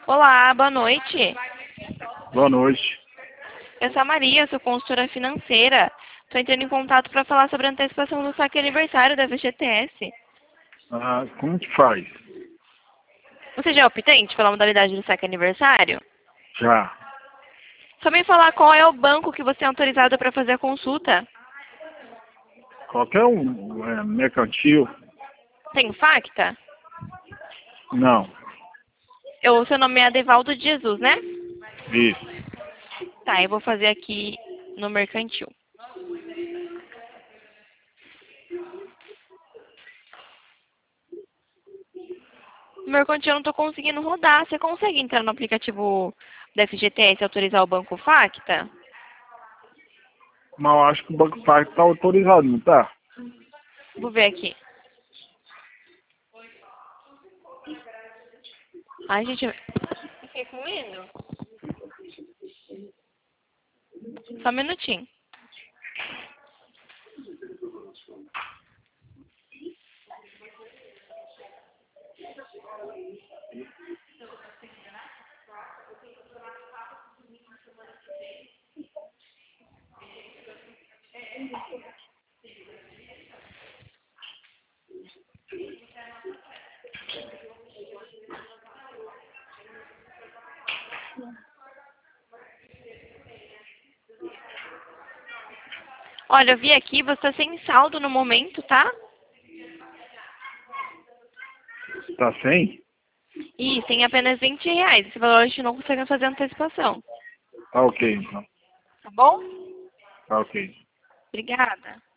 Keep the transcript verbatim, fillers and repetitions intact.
Olá, boa noite. Boa noite. Eu sou a Maria, sou consultora financeira. Estou entrando em contato para falar sobre a antecipação do saque aniversário da V G T S. Ah, como que faz? Você já é optante pela modalidade do saque aniversário? Já. Só me falar qual é o banco que você é autorizado para fazer a consulta. Qualquer um, é, mercantil? Tem Facta? Não. O seu nome é Adevaldo de Jesus, né? Isso. Tá, eu vou fazer aqui no mercantil. No mercantil eu não estou conseguindo rodar. Você consegue entrar no aplicativo da F G T S e autorizar o banco Facta? Mas eu acho que o Banco Parque está autorizado, não tá? Vou ver aqui. Ai, gente, eu fiquei com medo. Só um minutinho. Olha, eu vi aqui, você está sem saldo no momento, tá? Tá sem? E tem apenas vinte reais. Esse valor a gente não consegue fazer antecipação. Tá ok, então. Tá bom? Tá ok. Obrigada.